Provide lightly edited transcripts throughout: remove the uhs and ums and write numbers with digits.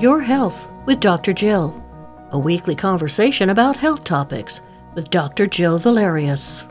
Your Health with Dr. Jill, a weekly conversation about health topics with Dr. Jill Valerius.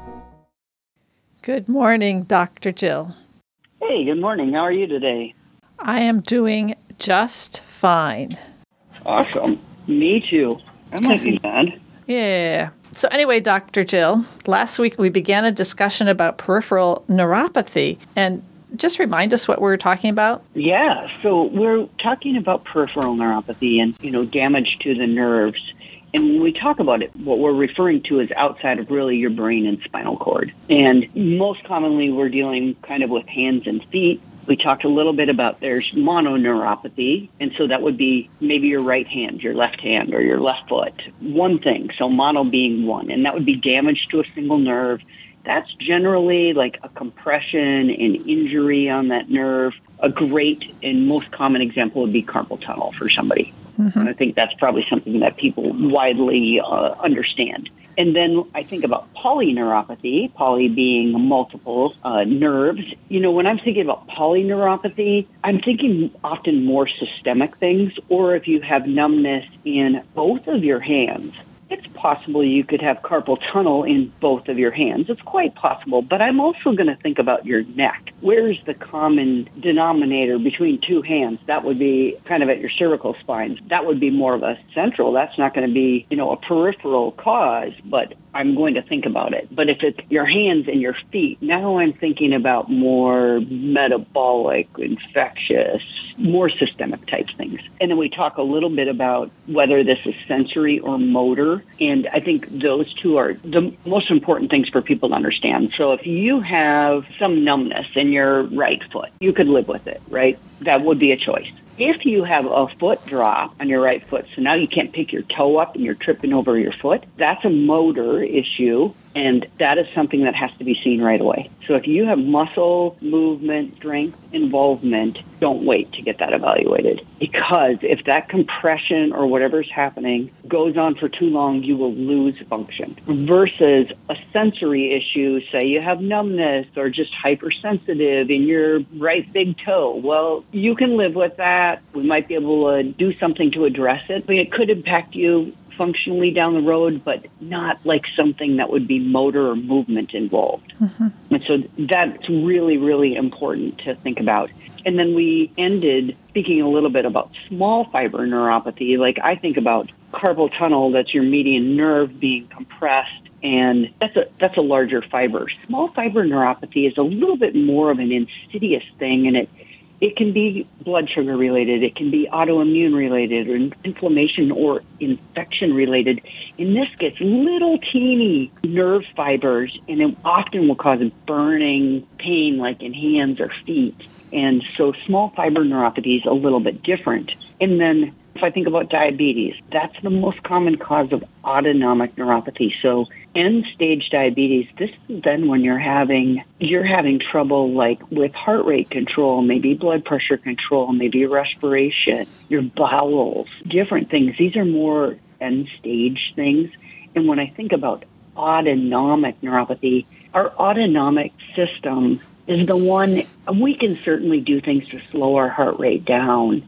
Good morning, Dr. Jill. Hey, good morning. How are you today? I am doing just fine. Awesome. Me too. That might be bad. Yeah. So anyway, Dr. Jill, last week we began a discussion about peripheral neuropathy. And just remind us what we're talking about. Yeah, so we're talking about peripheral neuropathy and, damage to the nerves. And when we talk about it, what we're referring to is outside of really your brain and spinal cord. And most commonly, we're dealing kind of with hands and feet. We talked a little bit about there's mononeuropathy, and so that would be maybe your right hand, your left hand, or your left foot. One thing, so mono being one, and that would be damage to a single nerve. That's generally like a compression and injury on that nerve. A great and most common example would be carpal tunnel for somebody. Mm-hmm. And I think that's probably something that people widely understand. And then I think about polyneuropathy, poly being multiple nerves. When I'm thinking about polyneuropathy, I'm thinking often more systemic things, or if you have numbness in both of your hands. It's possible you could have carpal tunnel in both of your hands. It's quite possible, but I'm also going to think about your neck. Where's the common denominator between two hands? That would be kind of at your cervical spine. That would be more of a central. That's not going to be, a peripheral cause, but I'm going to think about it. But if it's your hands and your feet, now I'm thinking about more metabolic, infectious, more systemic type things. And then we talk a little bit about whether this is sensory or motor. And I think those two are the most important things for people to understand. So if you have some numbness in your right foot, you could live with it, right? That would be a choice. If you have a foot drop on your right foot, so now you can't pick your toe up and you're tripping over your foot, that's a motor issue, and that is something that has to be seen right away. So if you have muscle movement, strength, involvement, don't wait to get that evaluated. Because if that compression or whatever's happening goes on for too long, you will lose function. Versus a sensory issue, say you have numbness or just hypersensitive in your right big toe. Well, you can live with that. We might be able to do something to address it, but it could impact you functionally down the road, but not like something that would be motor or movement involved. Mm-hmm. And so that's really, really important to think about. And then we ended speaking a little bit about small fiber neuropathy. Like I think about carpal tunnel, that's your median nerve being compressed, and that's a larger fiber. Small fiber neuropathy is a little bit more of an insidious thing, and it can be blood sugar related, it can be autoimmune related, or inflammation or infection related. And this gets little teeny nerve fibers, and it often will cause burning pain like in hands or feet. And so small fiber neuropathy is a little bit different. And then if I think about diabetes, that's the most common cause of autonomic neuropathy. So end-stage diabetes, this is then when you're having trouble like with heart rate control, maybe blood pressure control, maybe respiration, your bowels, different things. These are more end-stage things. And when I think about autonomic neuropathy, our autonomic system is the one, we can certainly do things to slow our heart rate down,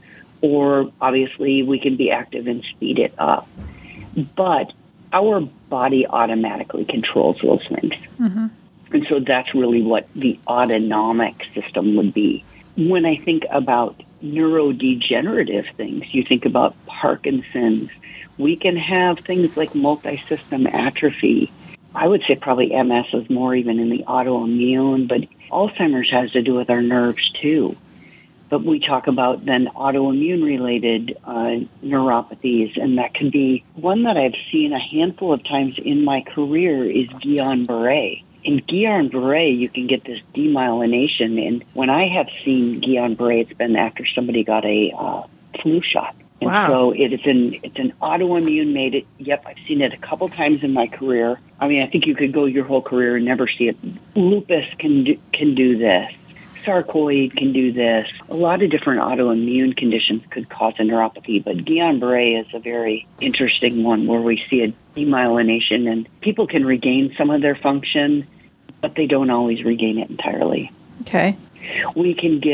or obviously we can be active and speed it up. But our body automatically controls those things. Mm-hmm. And so that's really what the autonomic system would be. When I think about neurodegenerative things, you think about Parkinson's, we can have things like multi-system atrophy. I would say probably MS is more even in the autoimmune, but Alzheimer's has to do with our nerves too. But we talk about then autoimmune-related neuropathies, and that can be one that I've seen a handful of times in my career is Guillain-Barré. In Guillain-Barré, you can get this demyelination, and when I have seen Guillain-Barré, it's been after somebody got a flu shot. And wow. So it's an autoimmune made it. Yep, I've seen it a couple times in my career. I mean, I think you could go your whole career and never see it. Lupus can do this. Sarcoid can do this. A lot of different autoimmune conditions could cause a neuropathy, but Guillain-Barré is a very interesting one where we see a demyelination, and people can regain some of their function, but they don't always regain it entirely. Okay. We can get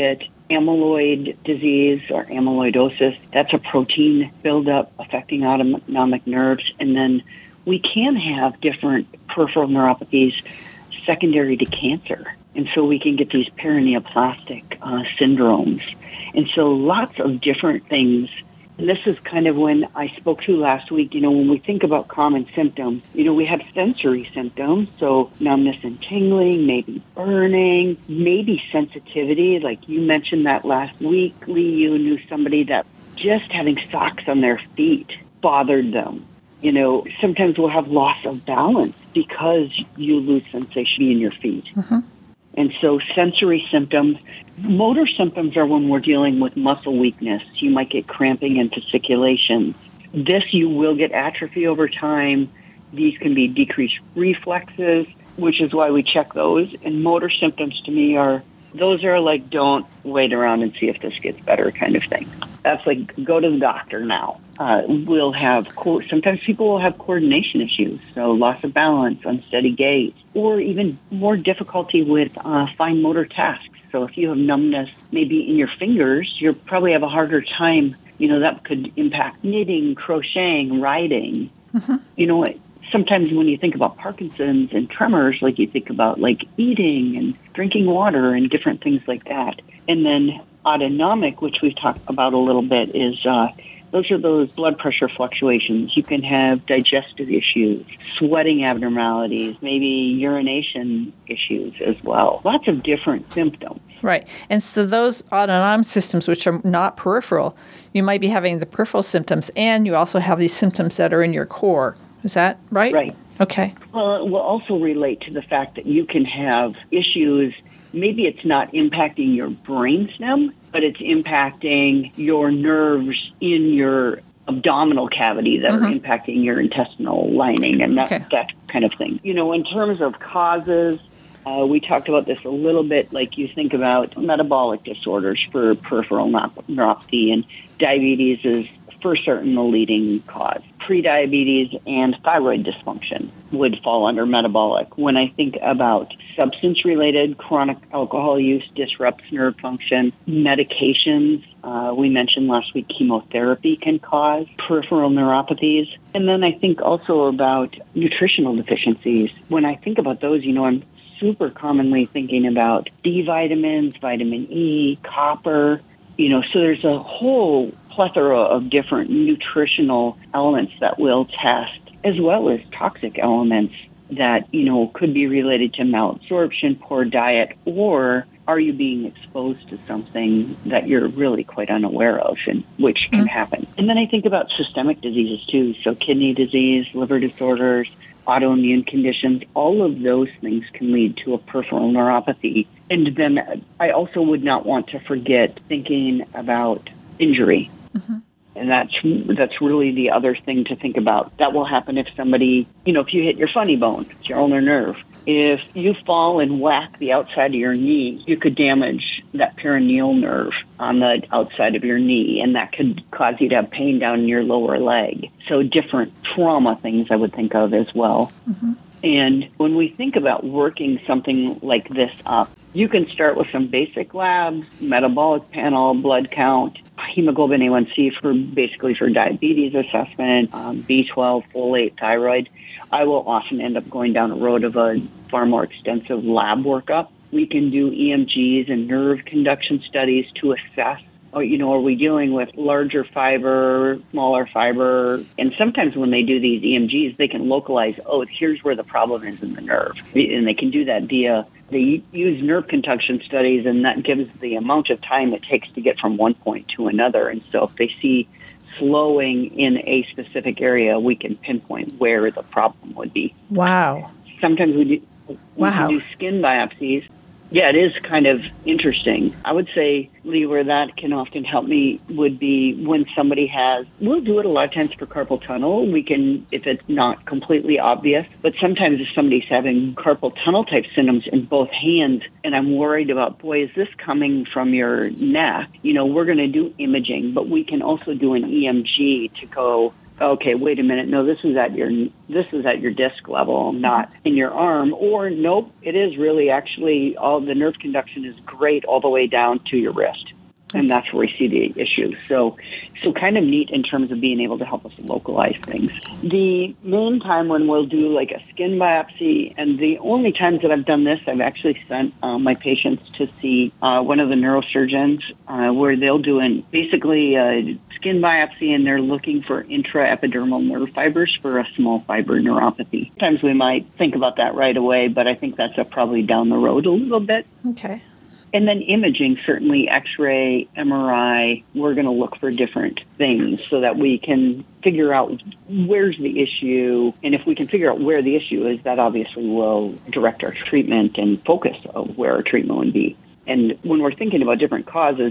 amyloid disease or amyloidosis. That's a protein buildup affecting autonomic nerves. And then we can have different peripheral neuropathies secondary to cancer. And so we can get these paraneoplastic syndromes. And so lots of different things. And this is kind of when I spoke to last week, when we think about common symptoms, we have sensory symptoms. So numbness and tingling, maybe burning, maybe sensitivity. Like you mentioned that last week, Lee, you knew somebody that just having socks on their feet bothered them. Sometimes we'll have loss of balance because you lose sensation in your feet. Mm-hmm. And so sensory symptoms, motor symptoms are when we're dealing with muscle weakness. You might get cramping and fasciculations. This, you will get atrophy over time. These can be decreased reflexes, which is why we check those. And motor symptoms to me those are like, don't wait around and see if this gets better kind of thing. That's like, go to the doctor now. We'll have, sometimes people will have coordination issues, so loss of balance, unsteady gait, or even more difficulty with fine motor tasks. So if you have numbness maybe in your fingers, you'll probably have a harder time. That could impact knitting, crocheting, writing. Mm-hmm. Sometimes when you think about Parkinson's and tremors, like you think about like eating and drinking water and different things like that. And then autonomic, which we've talked about a little bit, is those are those blood pressure fluctuations. You can have digestive issues, sweating abnormalities, maybe urination issues as well. Lots of different symptoms. Right. And so those autonomic systems, which are not peripheral, you might be having the peripheral symptoms, and you also have these symptoms that are in your core. Is that right? Right. Okay. Well, it will also relate to the fact that you can have issues. Maybe it's not impacting your brainstem, but it's impacting your nerves in your abdominal cavity that are impacting your intestinal lining and that kind of thing. In terms of causes, we talked about this a little bit, like you think about metabolic disorders for peripheral neuropathy, and diabetes is for certain the leading cause. Prediabetes and thyroid dysfunction would fall under metabolic. When I think about substance-related chronic alcohol use disrupts nerve function, medications, we mentioned last week chemotherapy can cause peripheral neuropathies. And then I think also about nutritional deficiencies. When I think about those, I'm super commonly thinking about D vitamins, vitamin E, copper, so there's a whole plethora of different nutritional elements that we'll test, as well as toxic elements that, could be related to malabsorption, poor diet, or are you being exposed to something that you're really quite unaware of, and which can happen. And then I think about systemic diseases too, so kidney disease, liver disorders, autoimmune conditions, all of those things can lead to a peripheral neuropathy. And then I also would not want to forget thinking about injury. Mm-hmm. And that's really the other thing to think about. That will happen if somebody, if you hit your funny bone, it's your ulnar nerve. If you fall and whack the outside of your knee, you could damage that peroneal nerve on the outside of your knee, and that could cause you to have pain down in your lower leg. So different trauma things I would think of as well. Mm-hmm. And when we think about working something like this up, you can start with some basic labs, metabolic panel, blood count, hemoglobin A1C for diabetes assessment, B12, folate, thyroid. I will often end up going down a road of a far more extensive lab workup. We can do EMGs and nerve conduction studies to assess, are we dealing with larger fiber, smaller fiber? And sometimes when they do these EMGs, they can localize, here's where the problem is in the nerve. And they can do that they use nerve conduction studies, and that gives the amount of time it takes to get from one point to another. And so if they see slowing in a specific area, we can pinpoint where the problem would be. Wow. Sometimes we can do skin biopsies. Yeah, it is kind of interesting. I would say, Lee, where that can often help me would be when somebody we'll do it a lot of times for carpal tunnel. We can, if it's not completely obvious, but sometimes if somebody's having carpal tunnel type symptoms in both hands, and I'm worried about, is this coming from your neck? We're going to do imaging, but we can also do an EMG to go, okay, wait a minute. No, this is at your disc level, not in your arm. Or nope, it is really actually all the nerve conduction is great all the way down to your wrist. And that's where we see the issue. So kind of neat in terms of being able to help us localize things. The main time when we'll do like a skin biopsy, and the only times that I've done this, I've actually sent my patients to see one of the neurosurgeons where they'll do basically a skin biopsy, and they're looking for intraepidermal nerve fibers for a small fiber neuropathy. Sometimes we might think about that right away, but I think that's probably down the road a little bit. Okay. And then imaging, certainly X-ray, MRI, we're going to look for different things so that we can figure out where's the issue. And if we can figure out where the issue is, that obviously will direct our treatment and focus of where our treatment would be. And when we're thinking about different causes,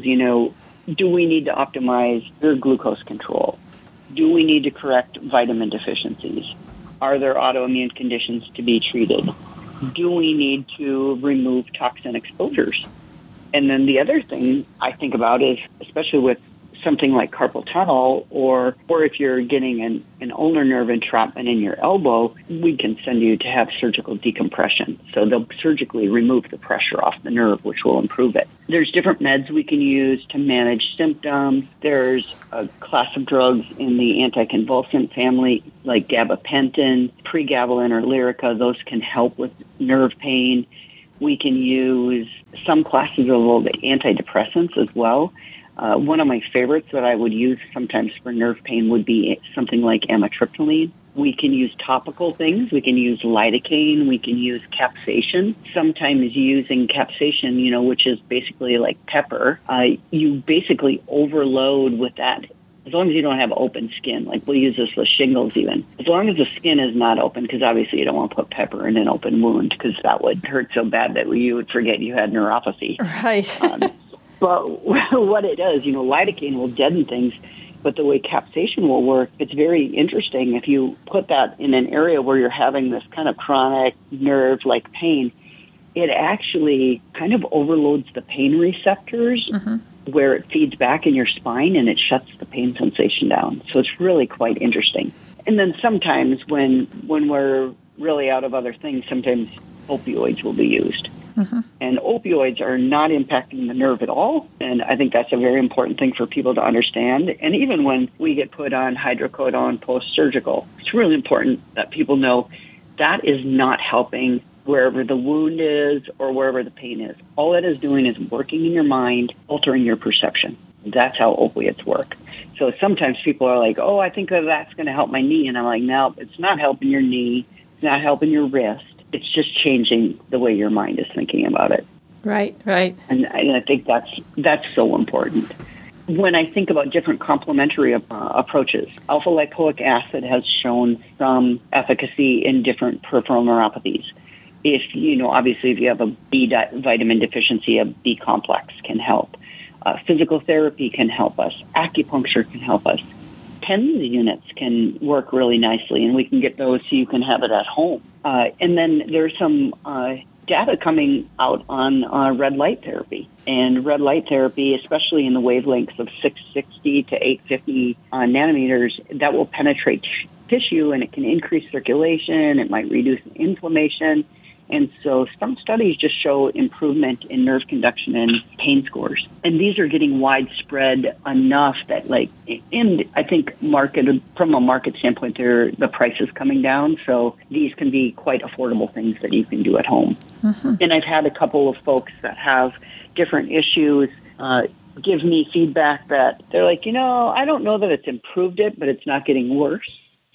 do we need to optimize your glucose control? Do we need to correct vitamin deficiencies? Are there autoimmune conditions to be treated? Do we need to remove toxin exposures? And then the other thing I think about is, especially with something like carpal tunnel, or if you're getting an ulnar nerve entrapment in your elbow, we can send you to have surgical decompression. So they'll surgically remove the pressure off the nerve, which will improve it. There's different meds we can use to manage symptoms. There's a class of drugs in the anticonvulsant family, like gabapentin, pregabalin, or Lyrica. Those can help with nerve pain. We can use some classes of antidepressants as well. One of my favorites that I would use sometimes for nerve pain would be something like amitriptyline. We can use topical things. We can use lidocaine. We can use capsaicin. Sometimes using capsaicin, which is basically like pepper, you basically overload with that. As long as you don't have open skin, like we'll use this with shingles even. As long as the skin is not open, because obviously you don't want to put pepper in an open wound because that would hurt so bad that you would forget you had neuropathy. Right. But what it does, lidocaine will deaden things, but the way capsaicin will work, it's very interesting. If you put that in an area where you're having this kind of chronic nerve-like pain, it actually kind of overloads the pain receptors where it feeds back in your spine, and it shuts the pain sensation down. So it's really quite interesting. And then sometimes when we're really out of other things, sometimes opioids will be used. And opioids are not impacting the nerve at all. And I think that's a very important thing for people to understand. And even when we get put on hydrocodone post-surgical, it's really important that people know that is not helping wherever the wound is or wherever the pain is. All it is doing is working in your mind, altering your perception. That's how opiates work. So sometimes people are like, I think that's going to help my knee. And I'm like, no, it's not helping your knee. It's not helping your wrist. It's just changing the way your mind is thinking about it. Right. And I think that's so important. When I think about different complementary approaches, alpha-lipoic acid has shown some efficacy in different peripheral neuropathies. If obviously if you have a B vitamin deficiency, a B complex can help. Physical therapy can help us. Acupuncture can help us. TENS units can work really nicely, and we can get those so you can have it at home. And then there's some data coming out on red light therapy. And red light therapy, especially in the wavelengths of 660 to 850 nanometers, that will penetrate tissue, and it can increase circulation. It might reduce inflammation. And so some studies just show improvement in nerve conduction and pain scores. And these are getting widespread enough that, and I think from a market standpoint, the price is coming down. So these can be quite affordable things that you can do at home. And I've had a couple of folks that have different issues give me feedback that they're like, I don't know that it's improved it, but it's not getting worse.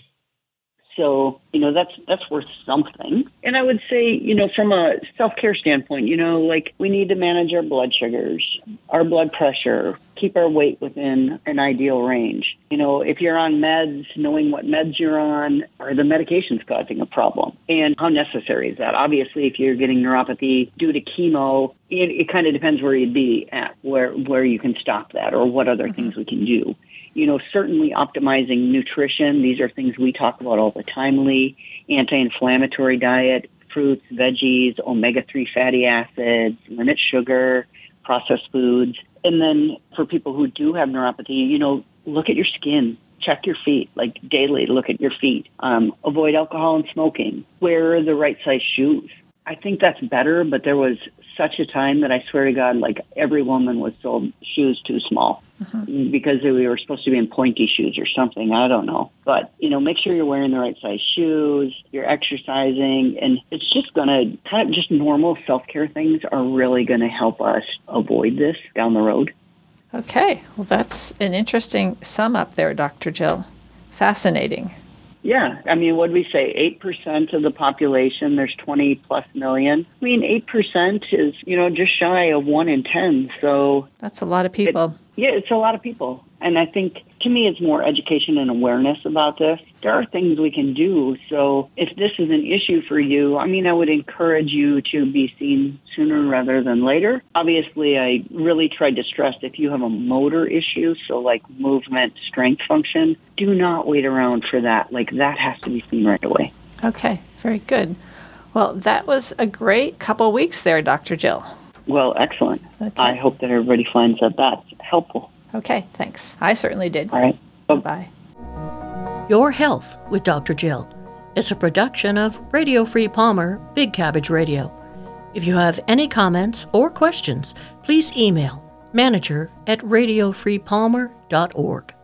So, that's worth something. And I would say, from a self-care standpoint, we need to manage our blood sugars, our blood pressure, keep our weight within an ideal range. If you're on meds, knowing what meds you're on, are the medications causing a problem? And how necessary is that? Obviously, if you're getting neuropathy due to chemo, it kind of depends where you'd be at, where you can stop that or what other things we can do. Certainly optimizing nutrition. These are things we talk about all the time, Lee. Anti-inflammatory diet, fruits, veggies, omega-3 fatty acids, limit sugar, processed foods. And then for people who do have neuropathy, look at your skin. Check your feet, daily, look at your feet. Avoid alcohol and smoking. Wear the right size shoes. I think that's better, but there was such a time that I swear to God, like every woman was sold shoes too small because we were supposed to be in pointy shoes or something. I don't know. But, make sure you're wearing the right size shoes, you're exercising, and it's just going to kind of just normal self-care things are really going to help us avoid this down the road. Okay. Well, that's an interesting sum up there, Dr. Jill. Fascinating. Yeah. I mean, what did we say? 8% of the population, there's 20 plus million. I mean, 8% is, just shy of 1 in 10. So that's a lot of people. It's a lot of people. And I think, to me, it's more education and awareness about this. There are things we can do. So if this is an issue for you, I would encourage you to be seen sooner rather than later. Obviously, I really tried to stress if you have a motor issue, so like movement, strength function, do not wait around for that. Like that has to be seen right away. Okay, very good. Well, that was a great couple weeks there, Dr. Jill. Well, excellent. Okay. I hope that everybody finds that that's helpful. Okay, thanks. I certainly did. All right. Bye-bye. Your Health with Dr. Jill is a production of Radio Free Palmer, Big Cabbage Radio. If you have any comments or questions, please email manager@radiofreepalmer.org.